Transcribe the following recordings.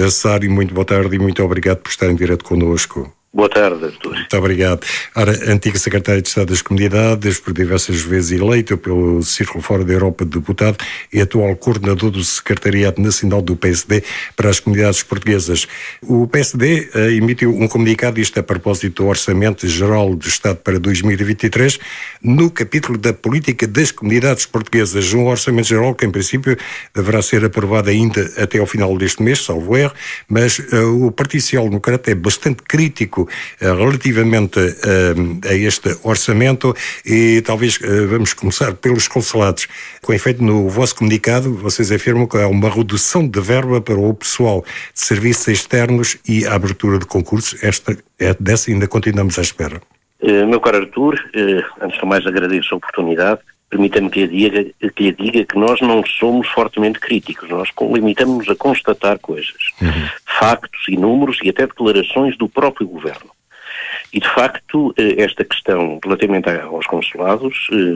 José Cesário, muito boa tarde e muito obrigado por estar em direto connosco. Boa tarde, Artur. Muito obrigado. Ora, antigo secretário de Estado das Comunidades, por diversas vezes eleito pelo Círculo Fora da Europa de deputado e atual coordenador do Secretariado Nacional do PSD para as Comunidades Portuguesas. O PSD emitiu um comunicado, isto a propósito do Orçamento Geral do Estado para 2023, no capítulo da Política das Comunidades Portuguesas. Um Orçamento Geral que, em princípio, deverá ser aprovado ainda até ao final deste mês, salvo erro, mas o Partido Social Democrata é bastante crítico relativamente a este orçamento e talvez vamos começar pelos consulados. Com efeito, no vosso comunicado, vocês afirmam que há uma redução de verba para o pessoal de serviços externos e a abertura de concursos. Dessa ainda continuamos à espera. Meu caro Artur, antes de mais agradeço a oportunidade. Permita-me que lhe diga que nós não somos fortemente críticos, nós limitamos-nos a constatar coisas, factos e números e até declarações do próprio Governo. E, de facto, esta questão relativamente aos consulados,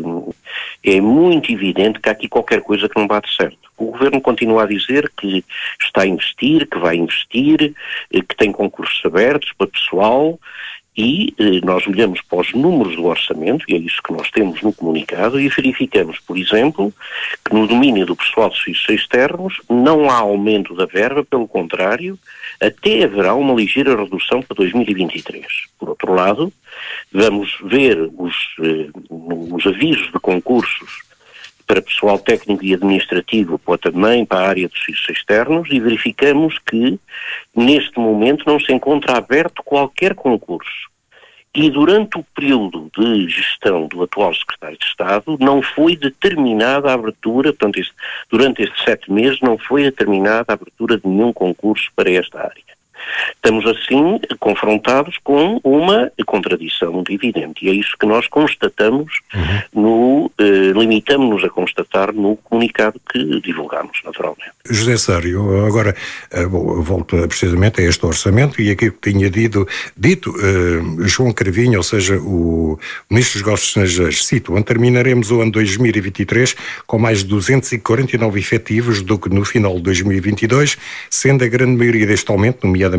é muito evidente que há aqui qualquer coisa que não bate certo. O Governo continua a dizer que está a investir, que vai investir, que tem concursos abertos para pessoal. E nós olhamos para os números do orçamento, e é isso que nós temos no comunicado, e verificamos, por exemplo, que no domínio do pessoal de serviços externos não há aumento da verba, pelo contrário, até haverá uma ligeira redução para 2023. Por outro lado, vamos ver os avisos de concursos para pessoal técnico e administrativo, também para a área dos serviços externos, e verificamos que, neste momento, não se encontra aberto qualquer concurso. E durante o período de gestão do atual secretário de Estado, não foi determinada a abertura, portanto, durante estes 7 meses, não foi determinada a abertura de nenhum concurso para esta área. Estamos, assim, confrontados com uma contradição evidente. E é isso que nós constatamos, limitamos-nos a constatar no comunicado que divulgamos, naturalmente. José Cesário, agora volto precisamente a este orçamento e aquilo que tinha dito João Cravinho, ou seja, o Ministro dos Negócios Estrangeiros, cito, terminaremos o ano 2023 com mais 249 efetivos do que no final de 2022, sendo a grande maioria deste aumento, nomeadamente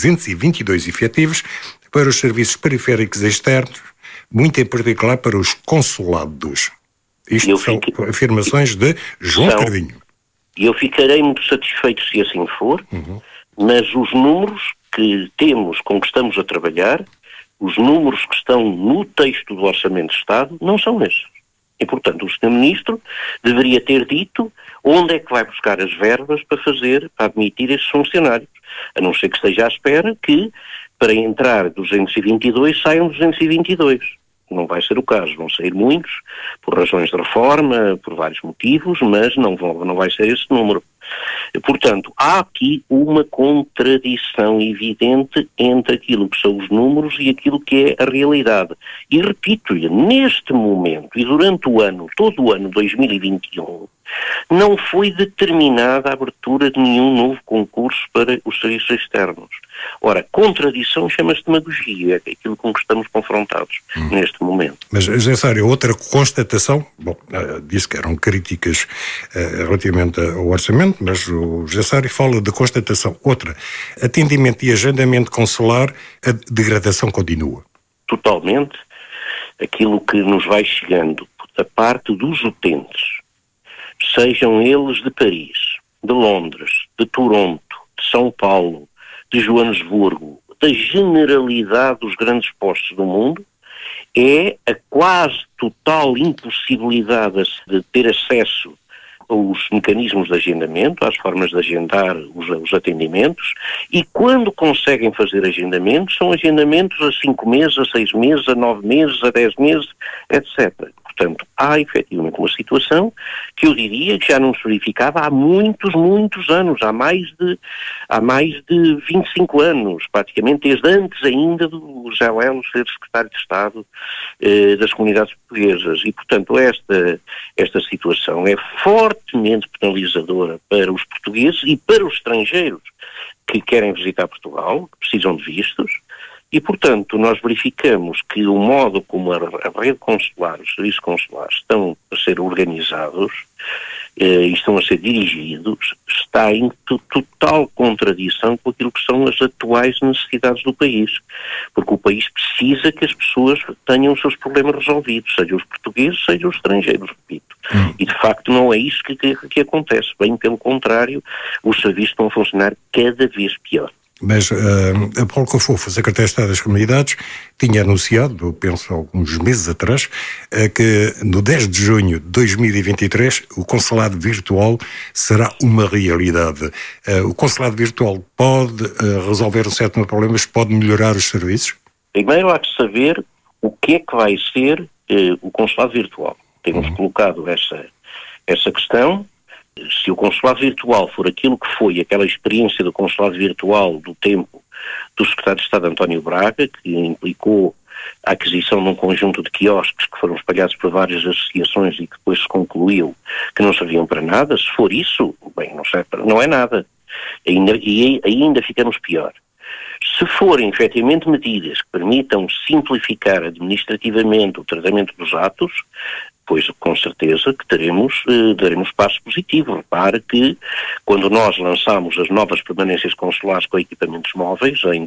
222 efetivos, para os serviços periféricos externos, muito em particular para os consulados. Isto são afirmações de João Cravinho. Eu ficarei muito satisfeito se assim for, mas os números que temos, com que estamos a trabalhar, os números que estão no texto do Orçamento de Estado, não são esses. E, portanto, o Sr. Ministro deveria ter dito onde é que vai buscar as verbas para admitir esses funcionários. A não ser que esteja à espera que, para entrar 222, saiam 222. Não vai ser o caso. Vão sair muitos, por razões de reforma, por vários motivos, mas não vai ser esse número. Portanto, há aqui uma contradição evidente entre aquilo que são os números e aquilo que é a realidade. E repito-lhe, neste momento e durante o ano, todo o ano 2021, não foi determinada a abertura de nenhum novo concurso para os serviços externos. Ora, contradição chama-se demagogia, é aquilo com que estamos confrontados neste momento. Mas, José Cesário, outra constatação, disse que eram críticas relativamente ao orçamento, mas o José Cesário fala de constatação. Outra, atendimento e agendamento consular, a degradação continua. Totalmente. Aquilo que nos vai chegando da parte dos utentes, sejam eles de Paris, de Londres, de Toronto, de São Paulo, de Joanesburgo, da generalidade dos grandes postos do mundo, é a quase total impossibilidade de ter acesso aos mecanismos de agendamento, às formas de agendar os atendimentos, e quando conseguem fazer agendamentos, são agendamentos a 5 meses, a 6 meses, a 9 meses, a 10 meses, etc. Portanto, há efetivamente uma situação que eu diria que já não se verificava há muitos, muitos anos, há mais de 25 anos, praticamente desde antes ainda do José Lelo ser secretário de Estado das Comunidades Portuguesas. E, portanto, esta situação é fortemente penalizadora para os portugueses e para os estrangeiros que querem visitar Portugal, que precisam de vistos. E, portanto, nós verificamos que o modo como a rede consular, os serviços consulares estão a ser organizados, e estão a ser dirigidos, está em total contradição com aquilo que são as atuais necessidades do país. Porque o país precisa que as pessoas tenham os seus problemas resolvidos, sejam os portugueses, sejam os estrangeiros, repito. E de facto não é isso que acontece. Bem pelo contrário, os serviços estão a funcionar cada vez pior. Mas a Paulo Cafofo, secretário de Estado das Comunidades, tinha anunciado, eu penso alguns meses atrás, que no 10 de junho de 2023 o consulado virtual será uma realidade. O consulado virtual pode resolver um certo número de problemas, pode melhorar os serviços? Primeiro há que saber o que é que vai ser o consulado virtual. Temos colocado essa questão. Se o consulado virtual for aquilo que foi aquela experiência do consulado virtual do tempo do secretário de Estado António Braga, que implicou a aquisição de um conjunto de quiosques que foram espalhados por várias associações e que depois se concluiu que não serviam para nada, se for isso, bem, não é nada. Ainda ficamos pior. Se forem efetivamente medidas que permitam simplificar administrativamente o tratamento dos atos, pois com certeza que daremos passos positivos. Repare que quando nós lançámos as novas permanências consulares com equipamentos móveis, em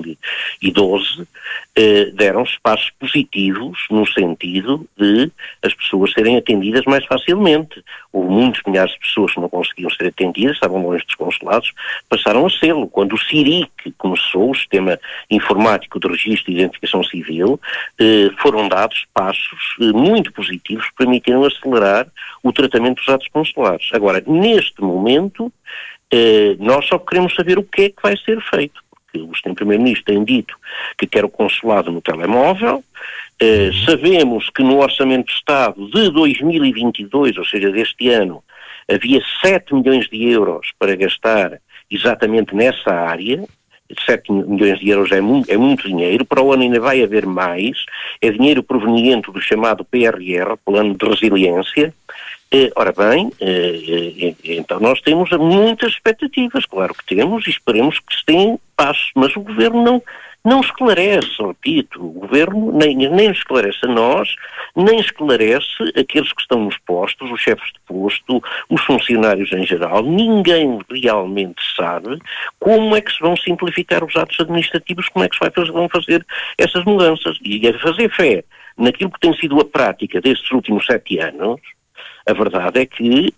2012, deram-se passos positivos no sentido de as pessoas serem atendidas mais facilmente. Houve muitos milhares de pessoas que não conseguiam ser atendidas, estavam longe dos consulados, passaram a sê-lo. Quando o SIRIC começou, o Sistema Informático de Registro e Identificação Civil, foram dados passos muito positivos que permitiram acelerar o tratamento dos atos consulares. Agora, neste momento, nós só queremos saber o que é que vai ser feito. Porque o Sr. Primeiro-Ministro tem dito que quer o consulado no telemóvel. Sabemos que no Orçamento de Estado de 2022, ou seja, deste ano, havia 7 milhões de euros para gastar exatamente nessa área. 7 milhões de euros é muito dinheiro, para o ano ainda vai haver mais, é dinheiro proveniente do chamado PRR, Plano de Resiliência. Ora bem, então nós temos muitas expectativas, claro que temos, e esperemos que se tenham passos, mas o Governo não esclarece, repito, o Governo nem esclarece a nós, nem esclarece aqueles que estão nos postos, os chefes de posto, os funcionários em geral. Ninguém realmente sabe como é que se vão simplificar os atos administrativos, como é que vão fazer essas mudanças. E a fazer fé naquilo que tem sido a prática destes últimos 7 anos, a verdade é que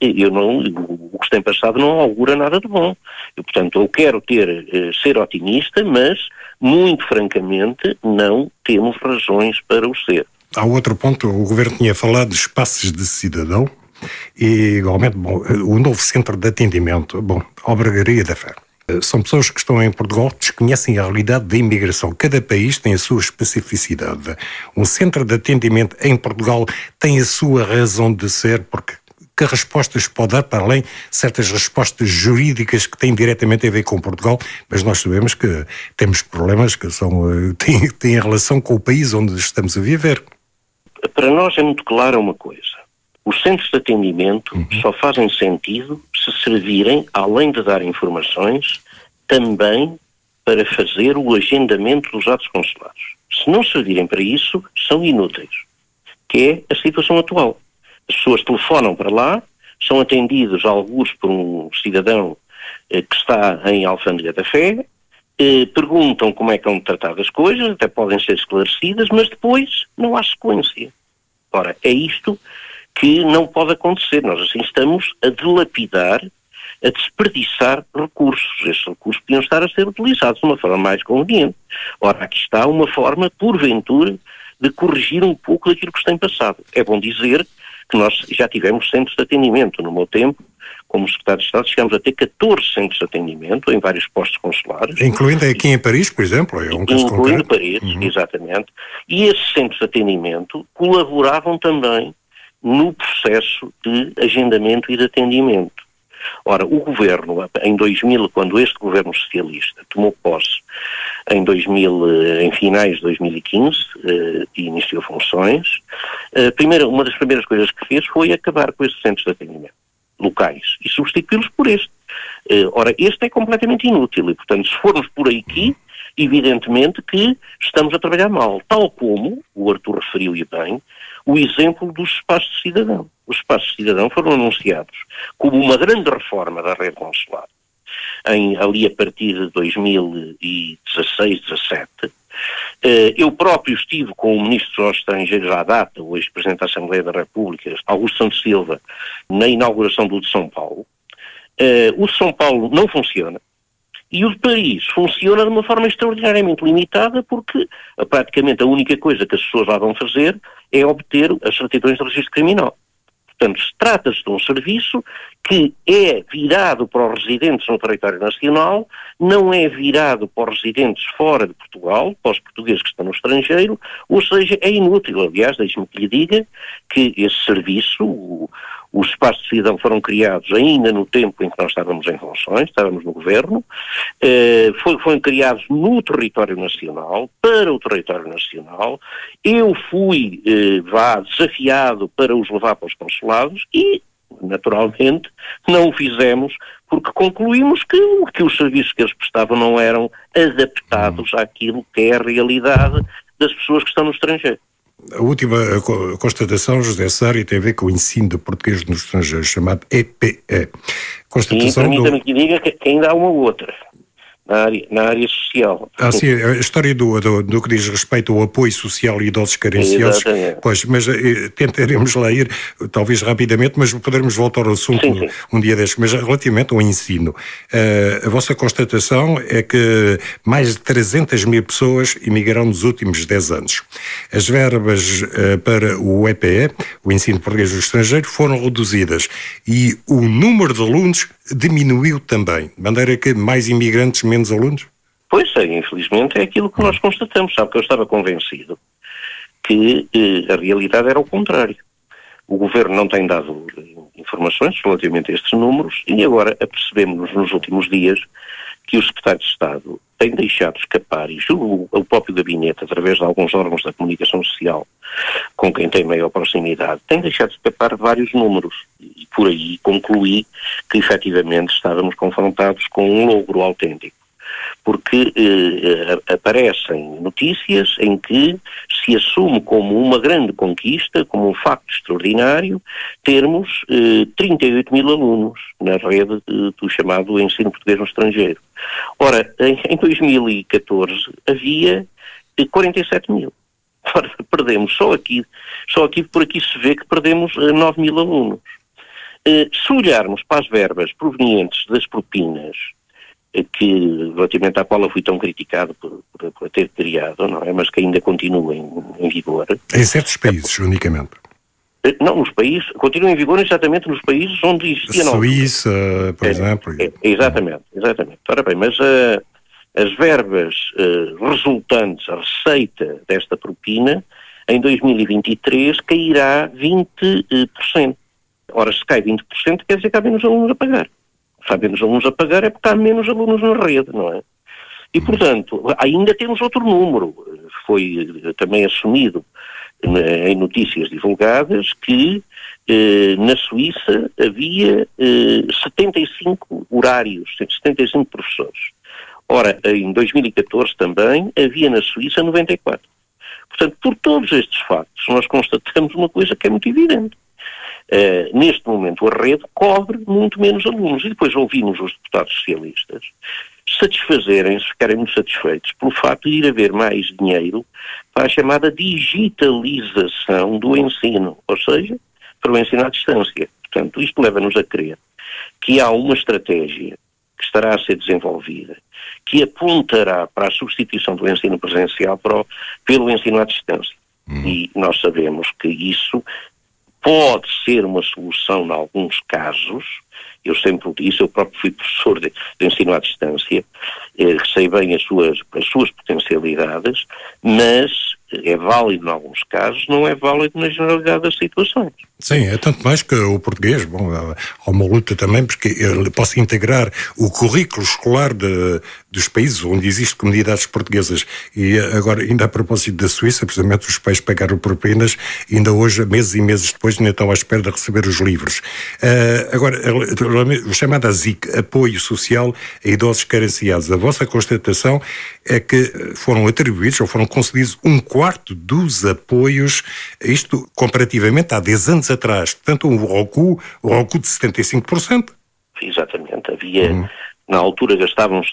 o que se tem passado não augura nada de bom. Portanto, eu quero ser otimista, mas, muito francamente, não temos razões para o ser. Há outro ponto, o Governo tinha falado de espaços de cidadão e, igualmente, o novo centro de atendimento, Albergaria da Fé. São pessoas que estão em Portugal, desconhecem a realidade da imigração. Cada país tem a sua especificidade. Um centro de atendimento em Portugal tem a sua razão de ser, porque que respostas pode dar, para além de certas respostas jurídicas que têm diretamente a ver com Portugal, mas nós sabemos que temos problemas que têm relação com o país onde estamos a viver. Para nós é muito clara uma coisa. Os centros de atendimento só fazem sentido se servirem, além de dar informações, também para fazer o agendamento dos atos consulares. Se não servirem para isso, são inúteis, que é a situação atual. As pessoas telefonam para lá, são atendidos alguns por um cidadão que está em Alfândega da Fé, perguntam como é que vão tratar das coisas, até podem ser esclarecidas, mas depois não há sequência. Ora, é isto que não pode acontecer. Nós assim estamos a dilapidar, a desperdiçar recursos. Estes recursos podiam estar a ser utilizados de uma forma mais conveniente. Ora, aqui está uma forma, porventura, de corrigir um pouco daquilo que se tem passado. É bom dizer que nós já tivemos centros de atendimento. No meu tempo, como secretário de Estado, chegámos a ter 14 centros de atendimento em vários postos consulares. Incluindo aqui em Paris, por exemplo? É um caso incluindo Paris, exatamente. E esses centros de atendimento colaboravam também no processo de agendamento e de atendimento. Ora, o Governo, em 2000, quando este Governo socialista tomou posse, em finais de 2015, e iniciou funções, uma das primeiras coisas que fez foi acabar com esses centros de atendimento locais e substituí-los por este. Ora, este é completamente inútil e, portanto, se formos por aqui, evidentemente que estamos a trabalhar mal. Tal como, o Artur referiu-e bem, o exemplo dos espaços de cidadão. Os espaços de cidadão foram anunciados como uma grande reforma da rede consular, ali a partir de 2016, 2017. Eu próprio estive com o Ministro dos Estrangeiros à data, o ex-Presidente da Assembleia da República, Augusto Santos Silva, na inauguração do de São Paulo. O de São Paulo não funciona. E o de Paris funciona de uma forma extraordinariamente limitada, porque praticamente a única coisa que as pessoas lá vão fazer é obter as certidões de registro criminal. Portanto, trata-se de um serviço que é virado para os residentes no território nacional, não é virado para os residentes fora de Portugal, para os portugueses que estão no estrangeiro, ou seja, é inútil. Aliás, deixe-me que lhe diga que esse serviço, os espaços de cidadão foram criados ainda no tempo em que nós estávamos em funções, estávamos no governo, foram criados no território nacional, para o território nacional. Eu fui desafiado para os levar para os consulados e, naturalmente, não o fizemos porque concluímos que os serviços que eles prestavam não eram adaptados àquilo que é a realidade das pessoas que estão no estrangeiro. A última constatação, José Sário, tem a ver com o ensino de português no estrangeiro, chamado EPE. Constatação. E permita-me que diga que ainda há uma outra, na área social. Sim, a história do que diz respeito ao apoio social e idosos carenciosos. Pois, mas tentaremos lá ir, talvez rapidamente, mas poderemos voltar ao assunto um dia destes. Mas relativamente ao ensino, a vossa constatação é que mais de 300 mil pessoas emigraram nos últimos 10 anos. As verbas para o EPE, o ensino português no estrangeiro, foram reduzidas e o número de alunos diminuiu também, de maneira que mais imigrantes, menos alunos? Pois é, infelizmente é aquilo que nós constatamos. Sabe que eu estava convencido que a realidade era o contrário. O Governo não tem dado informações relativamente a estes números e agora apercebemos-nos nos últimos dias que o Secretário de Estado tem deixado escapar, e julgo o próprio Gabinete, através de alguns órgãos da comunicação social, com quem tem maior proximidade, tem deixado escapar vários números. E por aí concluí que efetivamente estávamos confrontados com um logro autêntico. Porque aparecem notícias em que se assume como uma grande conquista, como um facto extraordinário, termos 38 mil alunos na rede do chamado ensino português no estrangeiro. Ora, em 2014 havia 47 mil. Ora, perdemos só aqui por aqui se vê que perdemos 9 mil alunos. Se olharmos para as verbas provenientes das propinas, que relativamente à qual eu fui tão criticado por ter criado, não é? Mas que ainda continua em vigor. Em certos países, unicamente. Não, nos países, continua em vigor exatamente nos países onde existia... Suíça, por exemplo. Exatamente. Ora bem, mas as verbas resultantes, a receita desta propina, em 2023 cairá 20%. Ora, se cai 20%, quer dizer que há menos alunos a pagar. Se há menos alunos a pagar é porque há menos alunos na rede, não é? E, portanto, ainda temos outro número. Foi também assumido em notícias divulgadas que na Suíça havia 75 horários, 75 professores. Ora, em 2014 também havia na Suíça 94. Portanto, por todos estes factos, nós constatamos uma coisa que é muito evidente. Neste momento a rede cobre muito menos alunos e depois ouvimos os deputados socialistas satisfazerem-se, ficarem muito satisfeitos pelo facto de ir haver mais dinheiro para a chamada digitalização do ensino, ou seja, para o ensino à distância. Portanto, isto leva-nos a crer que há uma estratégia que estará a ser desenvolvida, que apontará para a substituição do ensino presencial pelo ensino à distância. E nós sabemos que isso pode ser uma solução em alguns casos. Eu sempre o disse, eu próprio fui professor de ensino à distância, sei bem as suas potencialidades, mas é válido em alguns casos, não é válido na generalidade das situações. Sim, é tanto mais que o português, bom, há uma luta também porque ele possa integrar o currículo escolar dos países onde existem comunidades portuguesas. E agora, ainda a propósito da Suíça, precisamente os pais pagaram propinas, ainda hoje, meses e meses depois, ainda estão à espera de receber os livros. Agora, o chamado ASIC, Apoio Social a Idosos Carenciados, a vossa constatação é que foram atribuídos ou foram concedidos 1/4 quarto dos apoios, isto comparativamente há 10 anos atrás. Portanto, um recuo de 75%. Exatamente. Havia, na altura gastávamos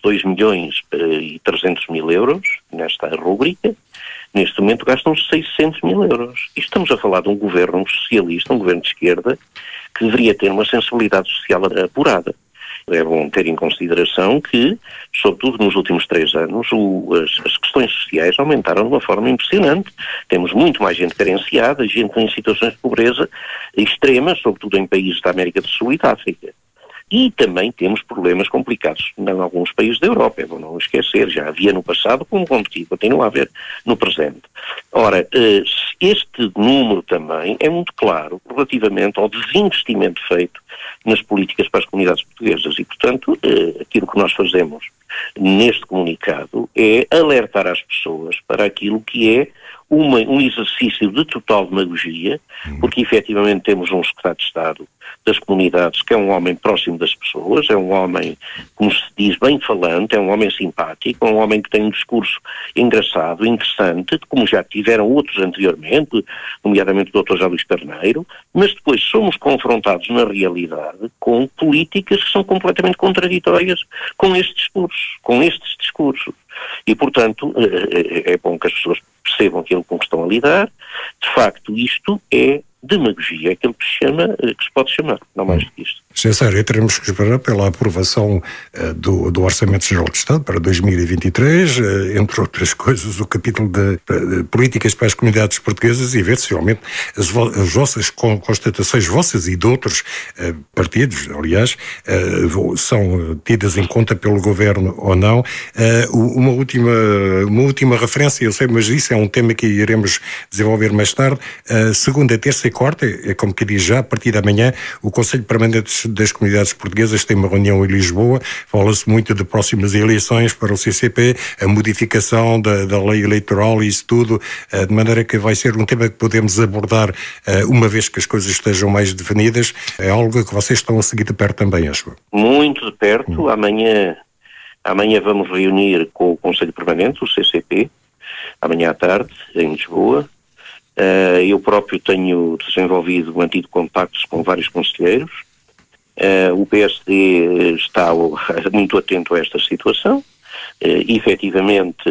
2.300.000 euros nesta rúbrica. Neste momento gastam-se 600.000 euros. E estamos a falar de um governo socialista, um governo de esquerda, que deveria ter uma sensibilidade social apurada. É bom ter em consideração que, sobretudo nos últimos 3 anos, as questões sociais aumentaram de uma forma impressionante. Temos muito mais gente carenciada, gente em situações de pobreza extrema, sobretudo em países da América do Sul e da África. E também temos problemas complicados em alguns países da Europa, é bom não esquecer, já havia no passado, como continua a haver no presente. Ora, este número também é muito claro relativamente ao desinvestimento feito nas políticas para as comunidades portuguesas e, portanto, aquilo que nós fazemos neste comunicado é alertar as pessoas para aquilo que é um exercício de total demagogia, porque efetivamente temos um secretário de Estado das comunidades que é um homem próximo das pessoas, é um homem, como se diz, bem falante, é um homem simpático, é um homem que tem um discurso engraçado, interessante, como já tiveram outros anteriormente, nomeadamente o Dr. José Luís Carneiro, mas depois somos confrontados na realidade com políticas que são completamente contraditórias com estes discursos. E, portanto, é bom que as pessoas percebam aquilo com que estão a lidar. De facto, isto é demagogia, é aquilo que se pode chamar, não mais do que isto. Sério, teremos que esperar pela aprovação do Orçamento Geral do Estado para 2023, entre outras coisas, o capítulo de políticas para as comunidades portuguesas e ver se realmente as vossas constatações, vossas e de outros partidos, aliás, são tidas em conta pelo Governo ou não. Uma última referência, eu sei, mas isso é um tema que iremos desenvolver mais tarde. Segunda, terça e quarta, é como que diz já, a partir da manhã, o Conselho Permanente das Comunidades Portuguesas tem uma reunião em Lisboa, fala-se muito de próximas eleições para o CCP, a modificação da lei eleitoral e isso tudo, de maneira que vai ser um tema que podemos abordar uma vez que as coisas estejam mais definidas. É algo que vocês estão a seguir de perto também, acho. Muito de perto. Amanhã vamos reunir com o Conselho Permanente, o CCP, amanhã à tarde, em Lisboa. Eu próprio tenho mantido contactos com vários conselheiros. O PSD está muito atento a esta situação. Efetivamente,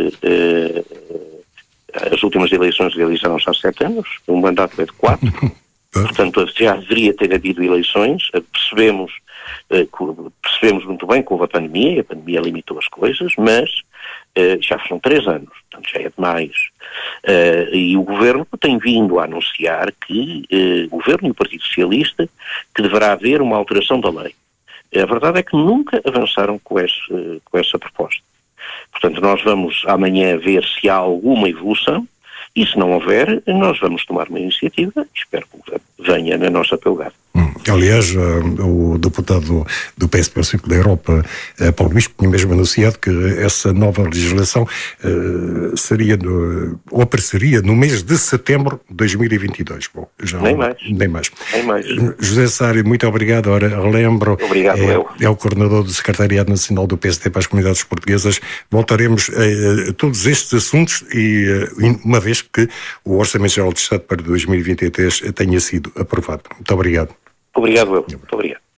as últimas eleições realizaram-se há 7 anos, o mandato é de 4, portanto já deveria ter havido eleições. Percebemos muito bem que houve a pandemia, e a pandemia limitou as coisas, mas já são 3 anos, portanto já é demais. E o Governo tem vindo a anunciar que, o Governo e o Partido Socialista, que deverá haver uma alteração da lei. A verdade é que nunca avançaram com essa proposta. Portanto, nós vamos amanhã ver se há alguma evolução, e se não houver, nós vamos tomar uma iniciativa e espero que o Governo venha na nossa pelgada. Aliás, o deputado do PS da Europa, Paulo Bispo, tinha mesmo anunciado que essa nova legislação apareceria no mês de setembro de 2022. Bom, Nem mais. José Sário, muito obrigado. Ora, relembro, obrigado, é o coordenador do Secretariado Nacional do PSD para as Comunidades Portuguesas. Voltaremos a todos estes assuntos e uma vez que o Orçamento Geral do Estado para 2023 tenha sido aprovado. Muito obrigado. Obrigado, Muito obrigado.